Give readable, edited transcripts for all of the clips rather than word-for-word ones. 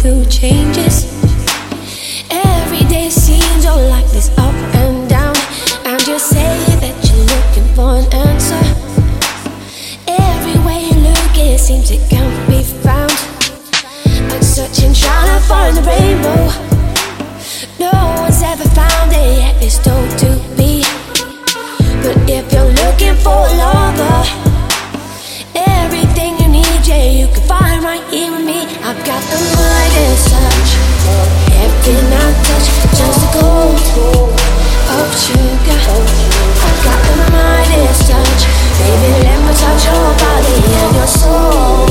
through changes. Every day seems all like this up and down. And you say that you're looking for an answer. Everywhere you look, it seems it can't be found. I'm searching, trying to find the rainbow. No one's ever found it yet, it's told to be. But if you're looking for a lover, everything you need, yeah, you can find right here with me. I've got the Midas touch. Everything I touch turns to gold. Oh sugar, I've got the Midas touch. Baby, let me touch your body and your soul.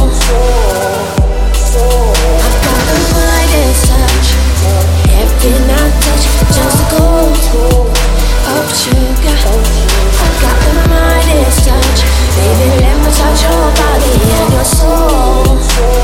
I've got the Midas touch. Everything I touch turns to gold. Oh sugar, I've got the Midas touch. Baby, let me touch your body and your soul.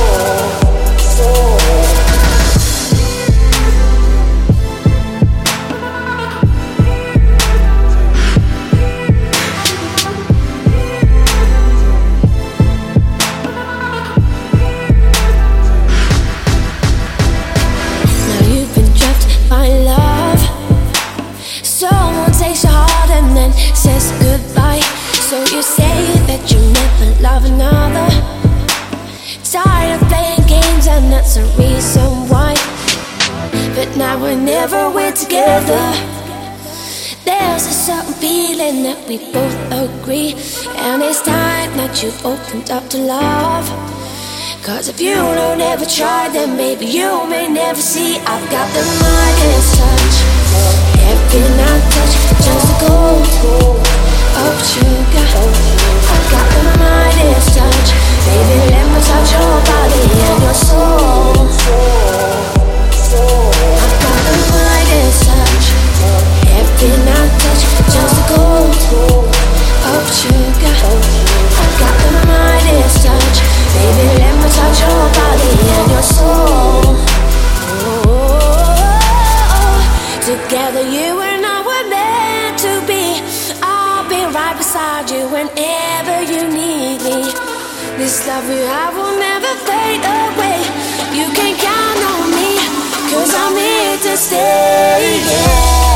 Now you've been trapped by love. Someone takes your heart and then says goodbye. So you say that you never love another. Tired of playing games and that's the reason why. But now whenever we're together, there's a certain feeling that we both agree. And it's time that you've opened up to love. Cause if you don't ever try, then maybe you may never see. I've got the Midas touch. Everything I touch turns to gold. Oh sugar, I've got the Midas touch. Baby, let me touch your body and your soul. I've got the Midas touch. Everything I touch turns to gold. Oh sugar, I've got the Midas touch. Baby, let me touch your body and your soul. Together you and I were meant to be. I'll be right beside you whenever you need me. This love we have will never fade away. You can count on me, cause I'm here to stay, yeah.